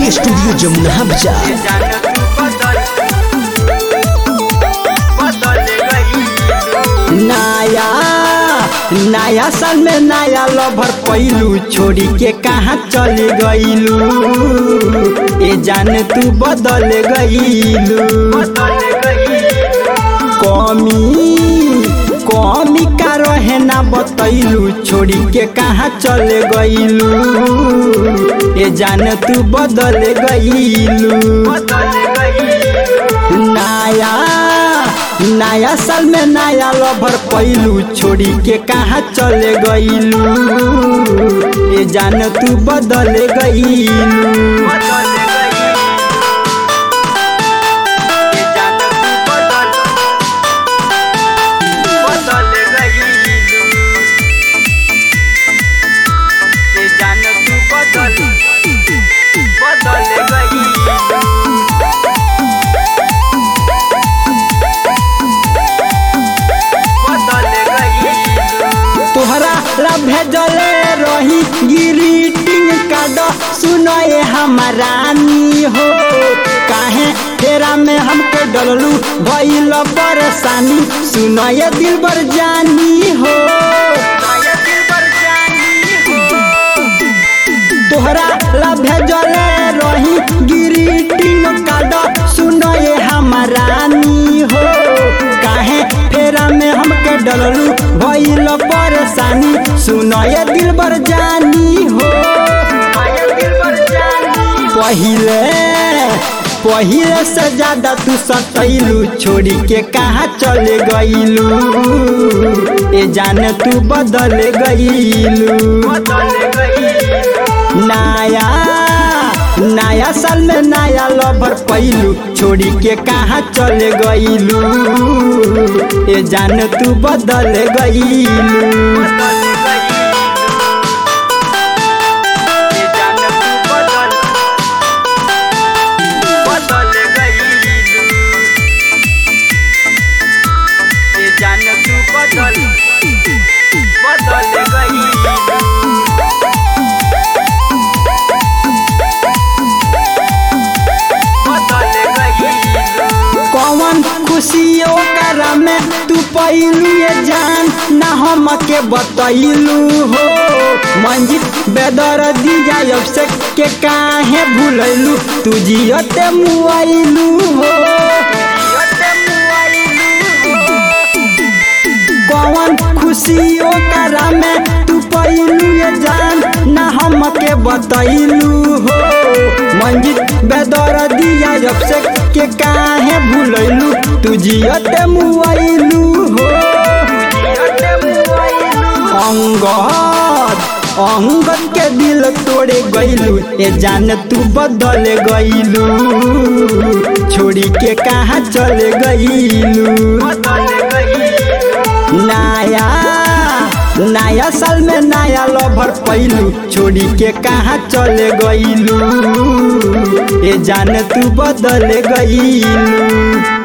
Recording studio Jamuna बाजार। नया साल में नया लवर पैलू छोड़ी के कहाँ चले गईलू, ए जान तू बदल गईलू। कमी का रहे ना बतैलू छोड़ी के कहाँ चले गईलू, ए जान तू बदल गईलू। नया साल में नया लवर पैलू छोड़ी के कहाँ चले गईलू, ए जान तू बदल गईलू। तोहरा ला भेजले रही ग्रीटिंग कार्ड, सुनाए हमारानी हो काहे तेरा में हमके डललू भइल परेशानी, सुनाए दिल बर जानी हो। तोहरा ला भेजले रही ग्रीटिंग कार्ड, सुनाए हमारानी हो काहे तेरा में हमके डललू भइल परेशानी, सुनाए दिल बर जानी हो। पहिले से ज्यादा तू सतैलू छोड़ी के कहाँ चले गईलू, ए जान तू बदल गईलू। नया साल में नया लवर पैलू छोड़ी के कहाँ चले गईलू, ए जान तू बदल गईलू। कौन खुशियों करा में तू पैलू, ये जान ना हमके बतैलू हो। मंजित बेदर दिया से के काहे भूलैलू, तू जियते मुआइलू हो। कौन खुशियों करा में तू पैलू, ये जान ना हमके बतैलू हो। मंजित बेदर दिया से के काहे भूलैलू, तू जियते मुआइलू हो। अंगद के दिल तोड़े गईलू, ए जान तू बदल गईलू छोड़ी के कहाँ चले गईलू। नया साल में नया लवर पैलू छोड़ी के कहाँ चले गईलू, ए जान तू बदल गईलू।